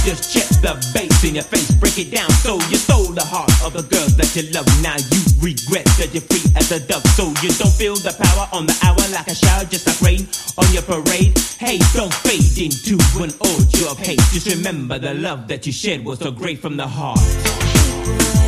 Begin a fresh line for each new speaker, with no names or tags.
just check the bass in your face, break it down. So you stole the heart of the girls that you love. Now you regret that you're free as a dove. So you don't feel the power on the hour like a shower, just like rain on your parade. Hey, don't fade into an orgy of hate. Just remember the love that you shared was so great from the heart.